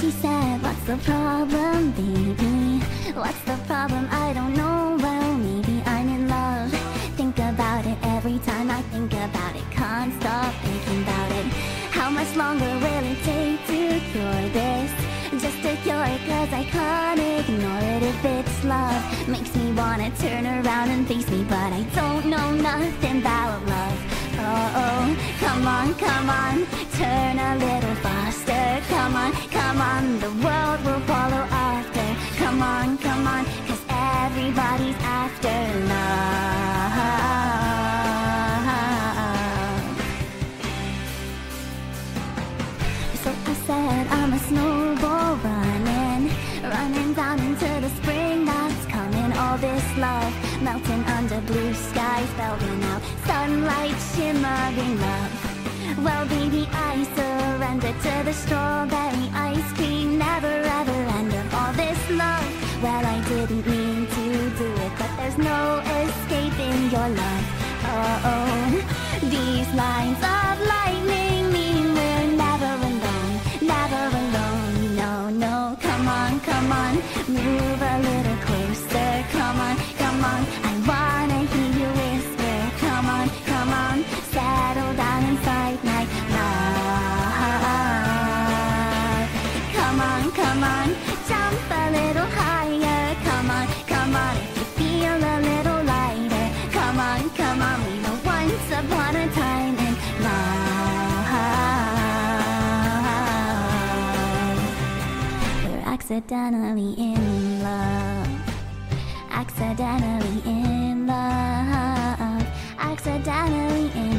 She said, what's the problem, baby? What's the problem? I don't know. Well, maybe I'm in love. Think about it every time I think about it. Can't stop thinking about it. How much longer will it take to cure this? Just to cure it, cause I can't ignore it. If it's love, makes me wanna turn around and face me, but I don't know nothing about love. Oh, come on, turn a little faster. Come on, the world will follow after. Come on, cause everybody's after love. So I said I'm a snowball running down into the spring that's coming. All this love melting under blue skies, spelling out sunlight, shimmering love. Well, baby, I surrender to the strawberry ice cream, never ever end of all this love. Well, I didn't mean to do it, but there's no escaping your love. Oh, these lines of lightning mean we're never alone, never alone. No, come on, move a little closer. Come on, I wanna hear you whisper. Come on, settle down inside my love. Come on, jump a little higher. Come on, if you feel a little lighter. Come on, we were once upon a time in love. We're accidentally in love. Accidentally in love. Accidentally in